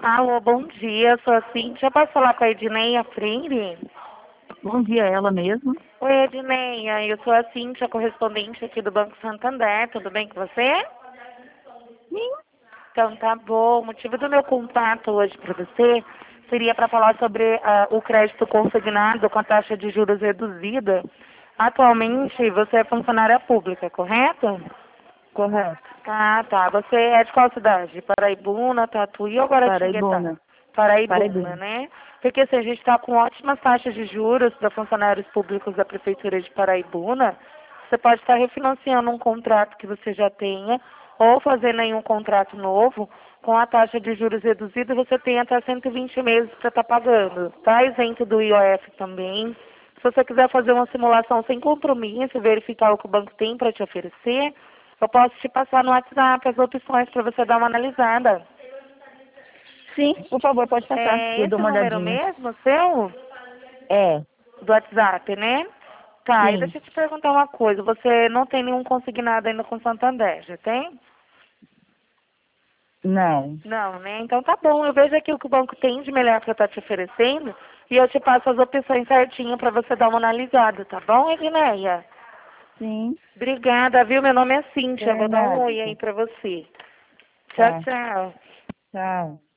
Alô, bom dia, sou a Cíntia. Posso falar com a Edneia Freire? Bom dia, ela mesma. Oi, Edneia, eu sou a Cíntia, correspondente aqui do Banco Santander. Tudo bem com você? Sim. Então tá bom. O motivo do meu contato hoje para você seria para falar sobre o crédito consignado com a taxa de juros reduzida. Atualmente você é funcionária pública, correto? Correto. Ah, tá. Você é de qual cidade? Paraibuna, Tatuí ou Guaratinguetá? Paraibuna. Paraibuna, Paraibuna. né? Porque assim, a gente está com ótimas taxas de juros para funcionários públicos da Prefeitura de Paraibuna. Você pode estar refinanciando um contrato que você já tenha ou fazendo aí um contrato novo com a taxa de juros reduzida, você tem até 120 meses para estar pagando. Tá isento do IOF também. Se você quiser fazer uma simulação sem compromisso, verificar o que o banco tem para te oferecer, eu posso te passar no WhatsApp as opções para você dar uma analisada. Sim, por favor, pode passar. É Eu dou esse uma número olhadinha. mesmo, seu? É, Do WhatsApp, né? Tá, e sim. deixa eu te perguntar uma coisa. Você não tem nenhum consignado ainda com Santander, já tem? Não. Não, né? Então tá bom. Eu vejo aqui o que o banco tem de melhor para estar te oferecendo e eu te passo as opções certinho para você dar uma analisada, tá bom, Edneia? Sim. Obrigada, viu? Meu nome é Cíntia. É Vou dar um nada. oi aí para você. Tchau, Tá. tchau. Tchau.